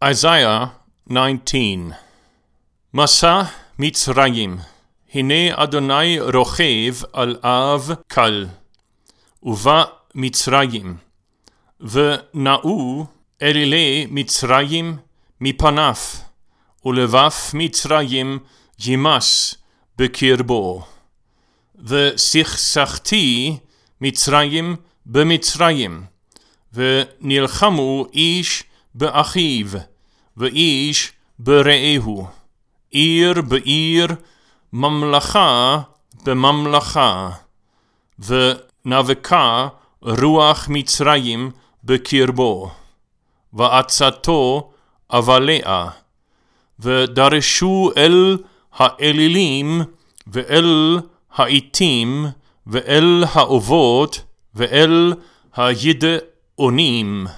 Isaiah 19. מסע מצרים, הנה אדוני רוכב על אב קל, ובא מצרים, ונעו אלילי מצרים מפניו, ולבב מצרים ימס בקרבו. וסכסכתי מצרים במצרים, ונלחמו איש באחיו, ואיש ברעהו, עיר בעיר, ממלכה בממלכה, ונבקה רוח מצרים בקרבו, ועצתו אבלע, ודרשו אל האלילים, ואל העיתים, ואל האובות, ואל הידעונים.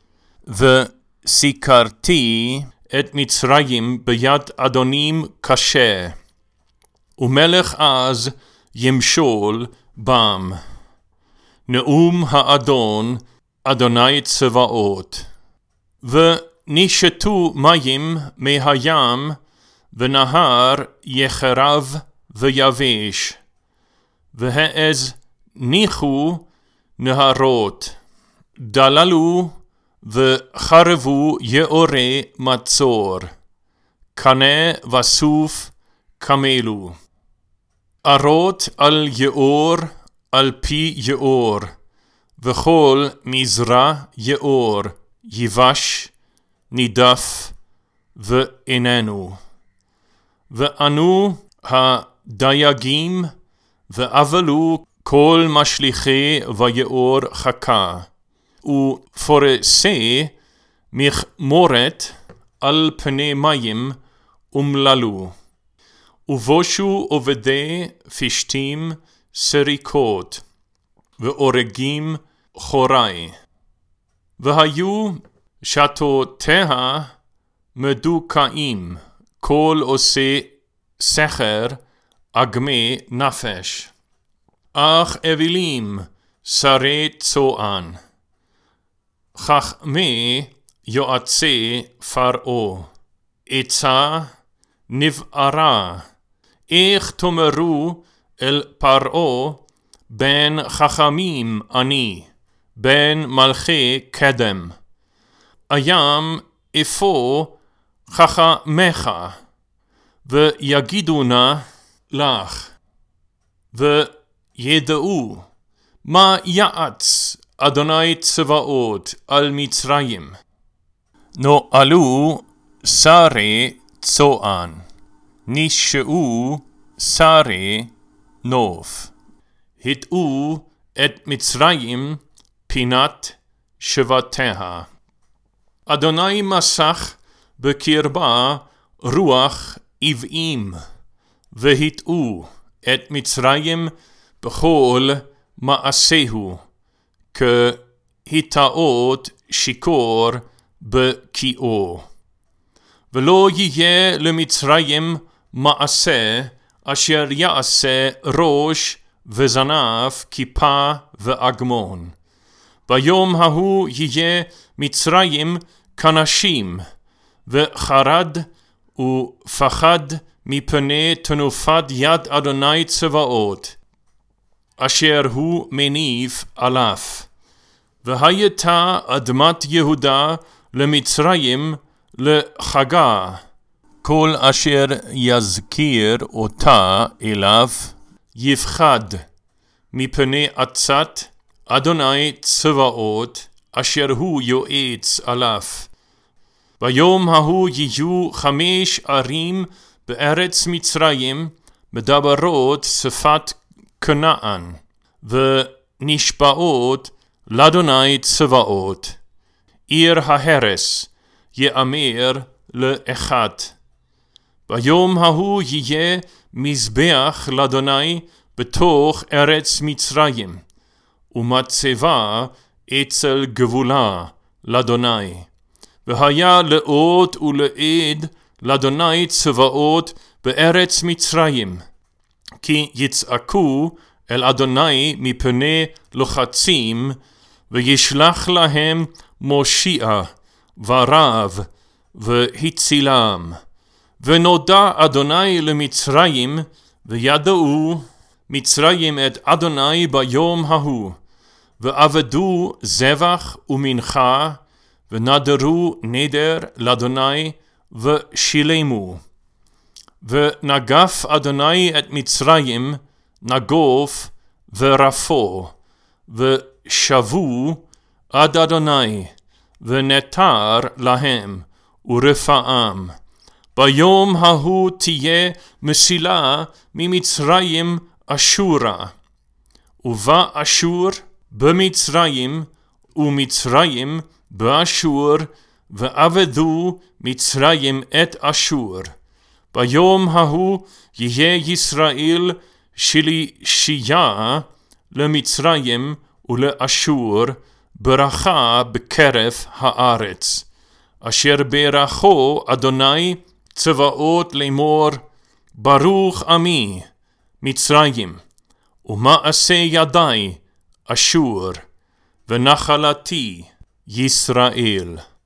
וסיקרתי את מצרים ביד אדונים קשה, ומלך אז ימשול בם. נאום האדון, אדוני צבאות. ונשתו מים מהים, ונהר יחרב ויבש, והאז ניחו נהרות, דללו וחרבו יאורי מצור, קנה וסוף קמלו. ארות על יאור על פי יאור, וכל מזרע יאור יבש נידף ואיננו. ואנו הדייגים, ואבלו כל משליחי ויאור חכה, ופורסי מכמורת על פני מים אומללו. ובושו עובדי פשתים סריקות, ואורגים חורי. והיו שתותיה מדוכאים, כל עושה סחר אגמי נפש. אך אבילים שרי צוען, חכמי יועצי פרעה, עצה נבערה. איך תאמרו אל פרעה, בן חכמים אני, בן מלכי קדם. הים איפה חכמך, ויגידונה לך, וידעו מה יעץ אדוני צבאות על מצרים. נועלו שרי צוען, נשאו שרי נוף, הטעו את מצרים פינת שבטיה. אדוני מסך בקרבה רוח עוועים, והטעו את מצרים בכל מעשהו, כהטעות שיכור בקיאו. ולא יהיה למצרים מעשה אשר יעשה ראש וזנב, כיפה ואגמון. ביום ההוא יהיה מצרים כנשים, וחרד ופחד מפני תנופת יד אדוני צבאות, אשר הוא מניף עליו. והייתה אדמת יהודה למצרים לחגה, כל אשר יזכיר אותה אליו יפחד מפני עצת אדוני צבאות, אשר הוא יועץ עליו. ביום ההוא יהיו 5 ערים בארץ מצרים, מדברות שפת כנען, ונשבעות לאדוני צבאות. עיר ההרס יאמר לאחד. ביום ההוא יהיה מזבח לאדוני בתוך ארץ מצרים, ומצבה אצל גבולה לאדוני. והיה לאות ולעד לאדוני צבאות בארץ מצרים, כי יצעקו אל אדוני מפני לוחצים, וישלח להם מושיע ורב והצילם. ונודע אדוני למצרים, וידעו מצרים את אדוני ביום ההוא, ועבדו זבח ומנחה, ונדרו נדר לאדוני, ושילמו. ונגף אדוני את מצרים, נגוף ורפו, ושבו עד אדוני, ונתר להם, ורפאם. ביום ההוא תהיה מסילה ממצרים אשורה, ובא אשור במצרים, ומצרים באשור, ועבדו מצרים את אשור. ביום ההוא יהיה ישראל שלישייה למצרים ולאשור, ברכה בקרב הארץ. אשר ברכו אדוני צבאות לאמור, ברוך עמי מצרים, ומעשה ידי אשור, ונחלתי ישראל.